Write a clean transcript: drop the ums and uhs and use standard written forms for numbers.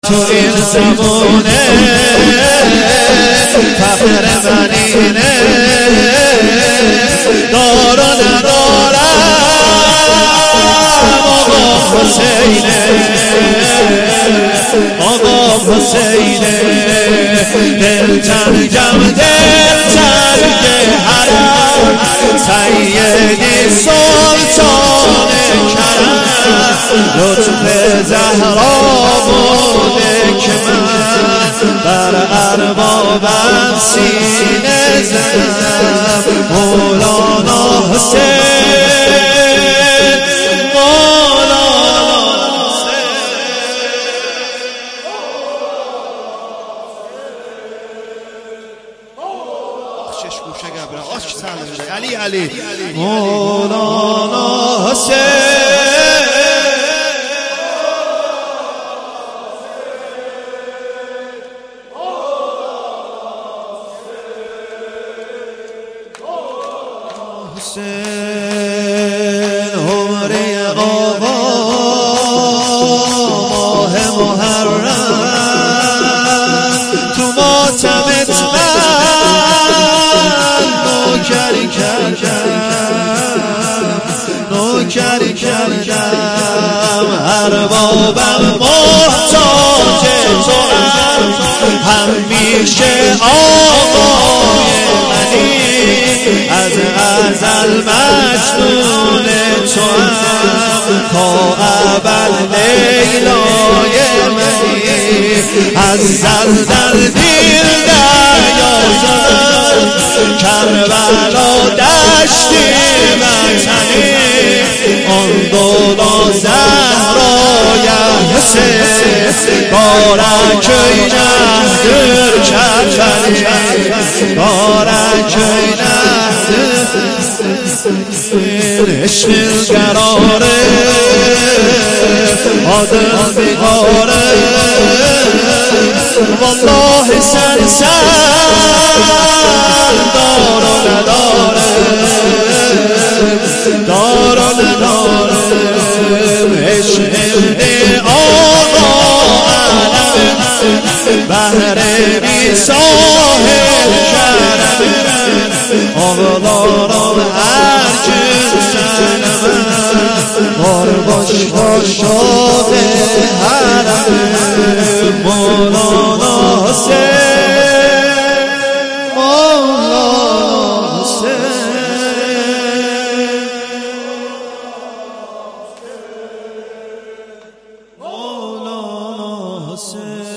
تو این زمونه فخر من اینه دار و ندارم آقا حسینه آقا حسینه دل تنگم دل تنگ حرم سیدی سلطان کرم لطف زهرا بوده که من بر اربابم سینه زدم مولانا حسین مولانا حسین شش گوشه گبره آش سلام علی علی مولانا حسین حسین عمری آقا ماه محرم تو ماتمت من نوکری کردم اربابم محتاج تو همیشه آقای منی از ازل مجنون تو تا ابد لیلای منی از زل در دیر دریا زدم کربلا دشتی وطنی آن دولا زهرای حسین بارک اینهدر کربلی بارک اینهدر عشق قراره آدم بیقاره والله سر دار و نداره دار و نداره عشق آقا علم بهر بی ساحل کرم آقلارم هر جنسنم بار باش شاق حرم مولانا حسین مولانا حسین مولانا حسین